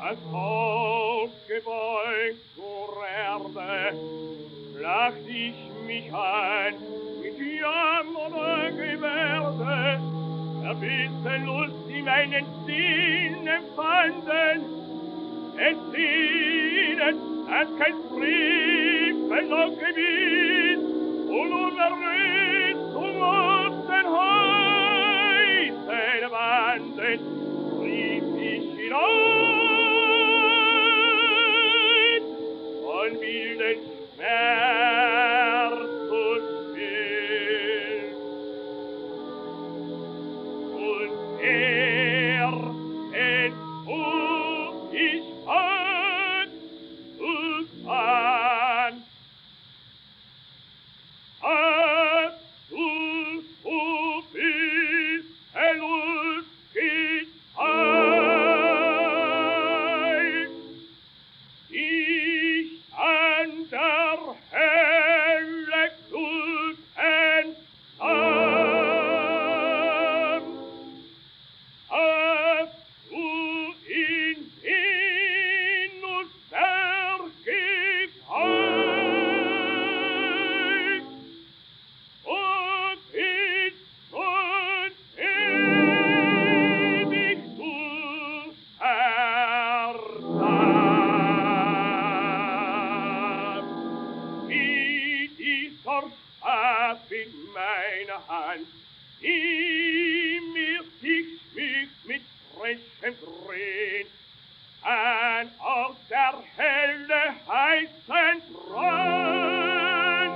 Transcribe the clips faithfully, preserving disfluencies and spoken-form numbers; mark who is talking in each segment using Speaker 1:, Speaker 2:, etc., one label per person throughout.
Speaker 1: das Haupt gebeugt zur Erde, lacht ich mich ein mit jammernder Gebärde, verbissen Lust in meinen Sinn empfanden, entsinnen, als kein Frieden noch gewiss, und unerlöst um uns den heißen Wanden, rief ich hinein, von wilden Schmerz und Spiel. Und er entzog ich an und an. Ach, du, du bist ein lustig Ei. Ich an der Hölle Glut entsam. Ach, du in Venus vergiftet, und ist und ewig zu ersam. Wie dieser Stab in meiner Hand, die mir sich schmiegt mit frischem Grün, an aus der Hölle heißen Brand,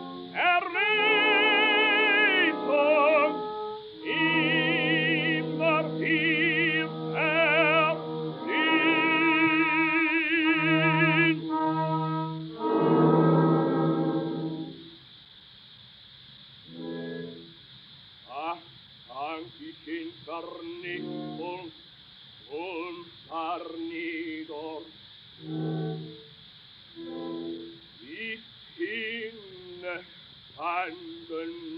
Speaker 1: Erlösung immer wir verdient. Ach, sank ich in Vernichtung und verniedert, die Sinne standen